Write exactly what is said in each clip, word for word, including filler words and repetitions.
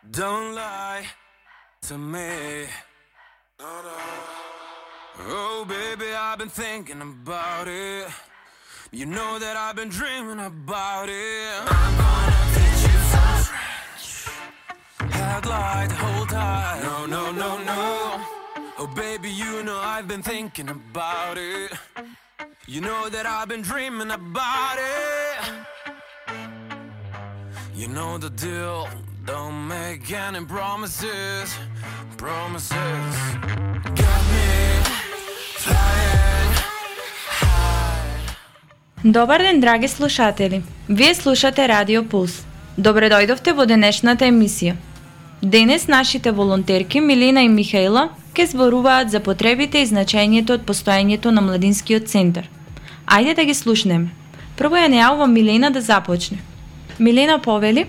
Don't lie to me. Oh baby, I've been thinking about it. You know that I've been dreaming about it. I'm gonna teach you some French. Had lied the whole time. No, no, no, no. Oh baby, you know I've been thinking about it. You know that I've been dreaming about it. You know the deal. Don't make any promises. Promises. Got me flying high. Добар ден, драги слушатели! Вие слушате Радио Пулс. Добре дојдовте во денешната емисија. Денес нашите волонтерки Милина и Михаила ке зборуваат за потребите и значењето од постоењето на младинскиот центар. Ајде да ги слушнеме. Прво ја најавувам Милина да започне. Милина, повели.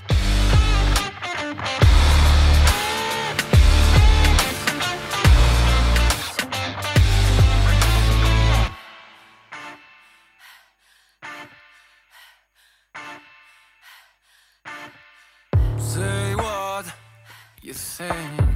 Say what you think.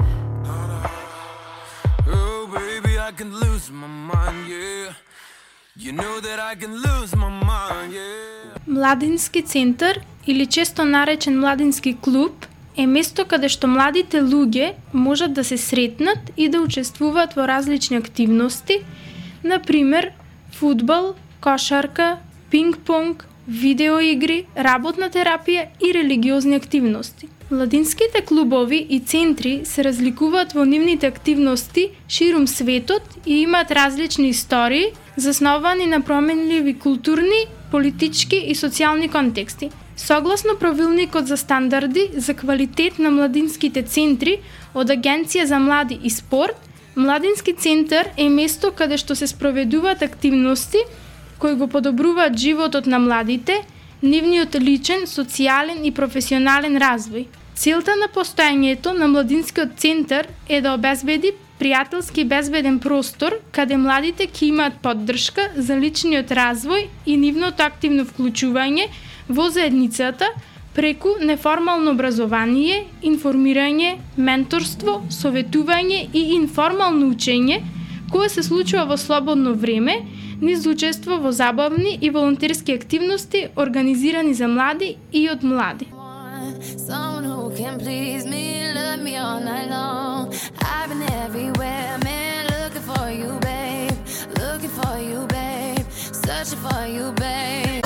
Oh baby, I can lose my mind, yeah. You know that I can lose my mind, yeah. Младински центар, или често наречен младински клуб, е место каде што младите луѓе можат да се сретнат и да учествуваат во различни активности, например фудбал, кошарка, пинг-понг, видеоигри, работна терапија и религиозни активности. Младинските клубови и центри се разликуваат во нивните активности ширум светот и имаат различни истории, засновани на променливи културни, политички и социјални контексти. Согласно правилникот за стандарди за квалитет на младинските центри од Агенција за млади и спорт, младински центар е место каде што се спроведуваат активности кои го подобруваат животот на младите, нивниот личен, социјален и професионален развој. Целта на постоењето на младинскиот центар е да обезбеди пријателски безбеден простор каде младите ќе имаат поддршка за личниот развој и нивното активно вклучување во заедницата преку неформално образование, информирање, менторство, советување и информално учење кое се случува во слободно време, низ учество во забавни и волонтерски активности организирани за млади и од млади. Someone who can please me, love me all night long. I've been everywhere, man, looking for you, babe. Looking for you, babe. Searching for you, babe.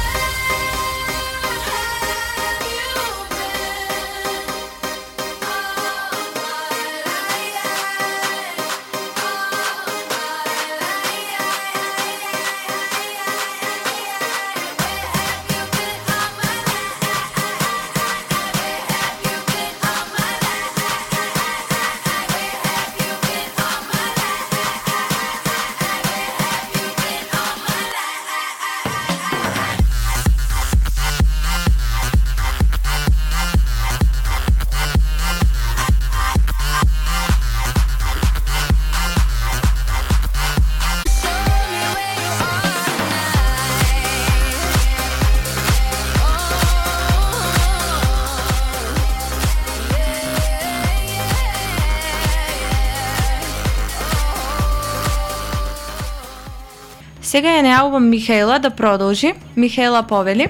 Сега ја најавувам Михаила да продолжи. Михаила, повели.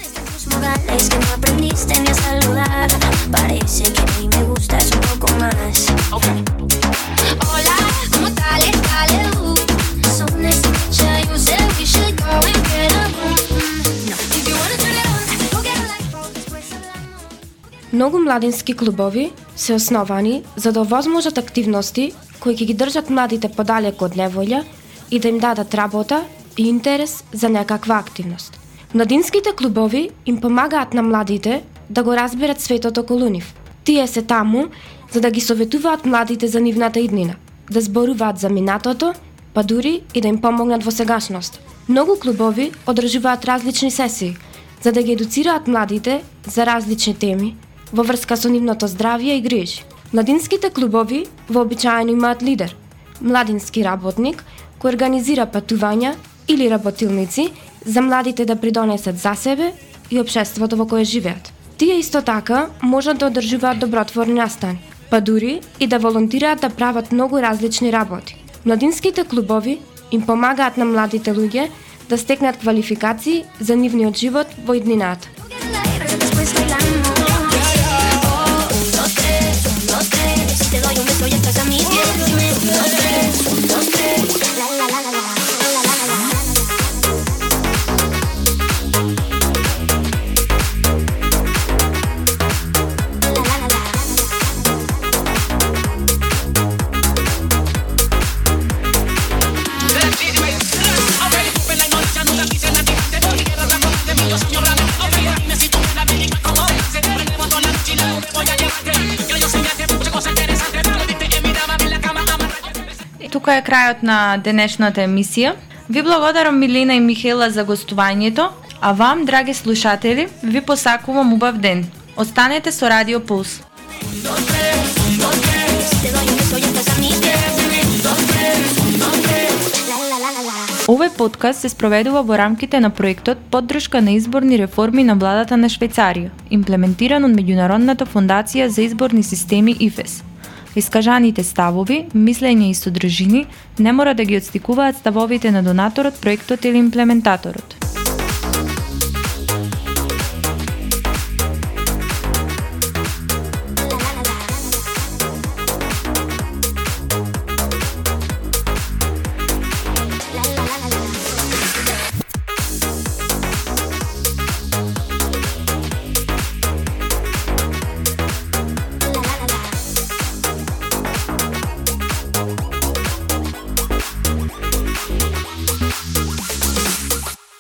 Многу младински клубови се основани за да овозможат активности кои ќе ги држат младите подалеку од неволја и да им дадат работа и интерес за некаква активност. Младинските клубови им помагаат на младите да го разберат светот околу нив. Тие се таму за да ги советуваат младите за нивната иднина, да зборуваат за минатото, па дури и да им помогнат во сегашност. Многу клубови одржуваат различни сесии за да ги едуцираат младите за различни теми во врска со нивното здравје и грижи. Младинските клубови вообичаено имаат лидер, младински работник кој организира патувања или работилници за младите да придонесат за себе и општеството во кое живеат. Тие исто така можат да одржуваат добротворни настани, па дури и да волонтираат да прават многу различни работи. Младинските клубови им помагаат на младите луѓе да стекнат квалификации за нивниот живот во иднината. Тука е крајот на денешната емисија. Ви благодарам Милина и Михаела за гостувањето, а вам, драги слушатели, ви посакувам убав ден. Останете со Радио Пулс. Овој подкаст се спроведува во рамките на проектот Поддршка на изборни реформи на владата на Швајцарија, имплементиран од Меѓународната фондација за изборни системи И Ф Е С. Искажаните ставови, мислења и содржини не мора да ги отстикуваат ставовите на донаторот, проектот или имплементаторот.